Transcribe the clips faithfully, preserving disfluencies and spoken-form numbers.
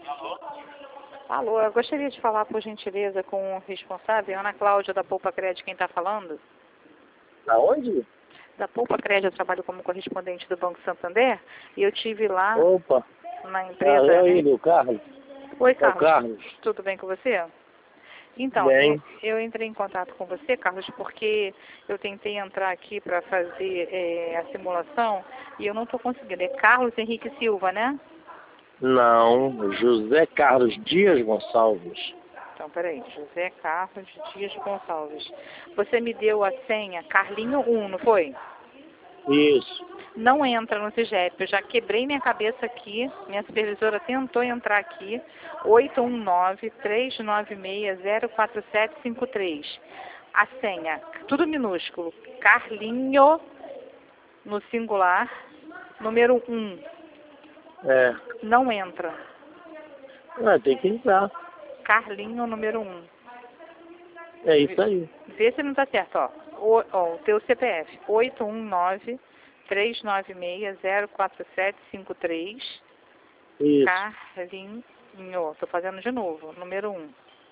Alô, eu gostaria de falar, por gentileza, com o responsável, Ana Cláudia, da Poupa Crédito, quem está falando? Da onde? Da Poupa Crédito, eu trabalho como correspondente do Banco Santander, e eu tive lá Opa, na ah, empresa... eu aí, do Carlos. Oi, É o Carlos. Carlos. Tudo bem com você? Então, Bem. eu entrei em contato com você, Carlos, porque eu tentei entrar aqui para fazer é, a simulação e eu não estou conseguindo. É Carlos Henrique Silva, né? Não, José Carlos Dias Gonçalves. Então, peraí, José Carlos Dias Gonçalves. Você me deu a senha Carlinho um, não foi? Isso. Não entra no CIGEP, eu já quebrei minha cabeça aqui, minha supervisora tentou entrar aqui, oito um nove, três nove seis, zero quatro sete cinco três. A senha, tudo minúsculo, Carlinho, no singular, número um. É. Não entra. Ah, tem que entrar. Carlinho, número um. É isso aí. Vê se não está certo, ó. O, ó, o teu C P F, oito um nove, três nove seis, zero quatro sete cinco três. Isso. Carlinho, tô fazendo de novo, número um.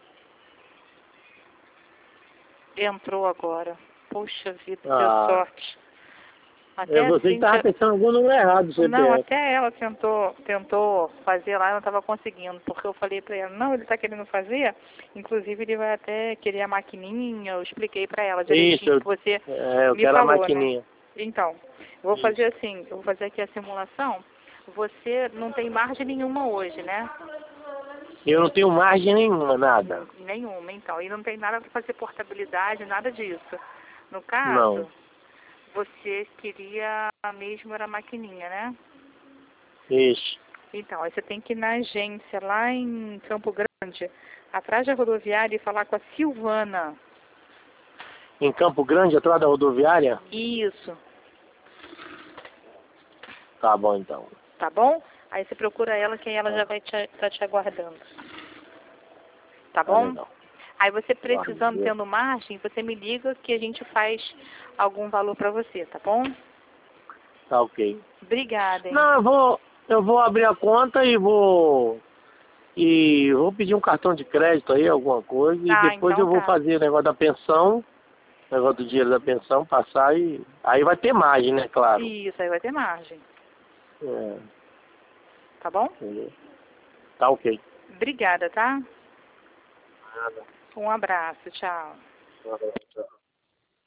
Entrou agora. Puxa vida, Ah. deu sorte. Até É você que estava Cíntia... pensando algum número errado do C P F. Não, até ela tentou, tentou fazer lá e não estava conseguindo, porque eu falei para ela, não, ele está querendo fazer, inclusive ele vai até querer a maquininha, eu expliquei para ela direitinho Isso, que você é, eu me quero falou, a maquininha. né? Então, eu vou Isso. fazer assim, eu vou fazer aqui a simulação, você não tem margem nenhuma hoje, né? Eu não tenho margem nenhuma, nada. Nenhuma, então, e não tem nada para fazer portabilidade, nada disso. No caso... Não. Você queria mesmo era a maquininha, né? Isso. Então, aí você tem que ir na agência lá em Campo Grande, atrás da rodoviária, e falar com a Silvana. Em Campo Grande, atrás da rodoviária? Isso. Tá bom, então. Tá bom? Aí você procura ela, que aí ela Tá. já vai estar te, tá te aguardando. Tá Tá bom? legal. Aí você precisando, Guarda. tendo margem, você me liga que a gente faz algum valor pra você, tá bom? Tá ok. Obrigada, hein? Não, eu vou, eu vou abrir a conta e vou e vou pedir um cartão de crédito aí, alguma coisa, e Ah, depois então eu vou tá. fazer o negócio da pensão, o negócio do dinheiro da pensão, passar e aí vai ter margem, né, claro. Isso, aí vai ter margem. É, Tá bom? entendeu? Tá ok. Obrigada, tá? Nada. Um abraço, tchau. Um abraço.